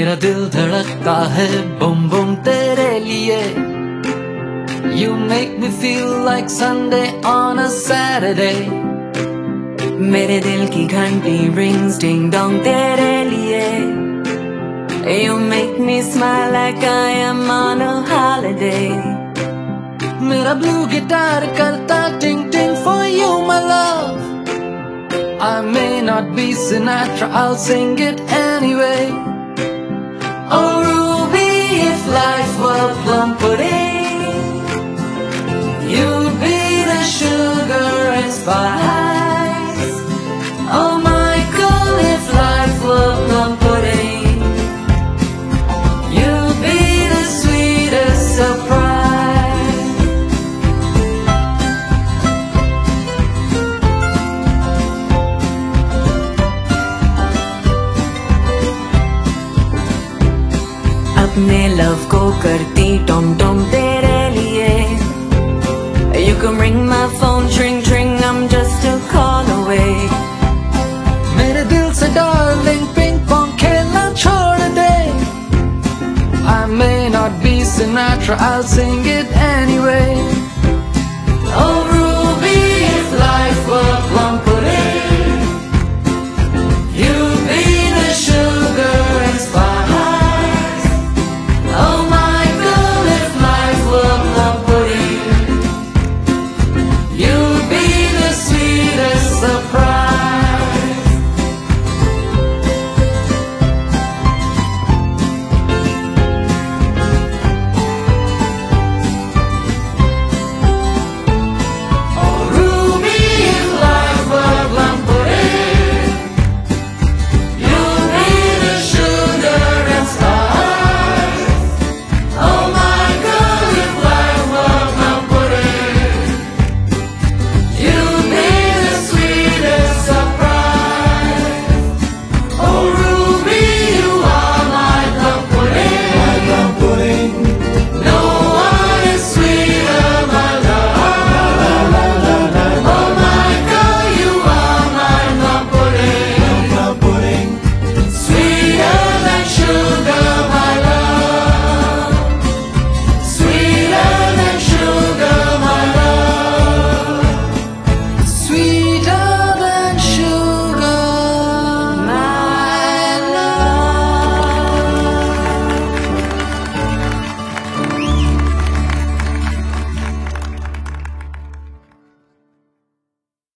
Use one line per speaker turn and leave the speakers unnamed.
मेरा दिल धड़कता है बुम बुम तेरे लिए. You make me feel like Sunday on a Saturday.
मेरे दिल की घंटी rings ding dong तेरे लिए. You make me smile like I am on a holiday.
मेरा blue guitar करता ting ting for you my love. I may not be Sinatra, I'll sing it anyway. Oh Ruby, if life were plum pudding, you'd be the sugar and spice. Oh Michael, if life were plum pudding, you'd be the sweetest surprise.
अपने love को करती Tom Tom तेरे लिए. You can ring my phone, tring tring, I'm just a call away.
मेरे दिल से darling ping pong खेलना छोड़ दे. I may not be Sinatra, I'll sing it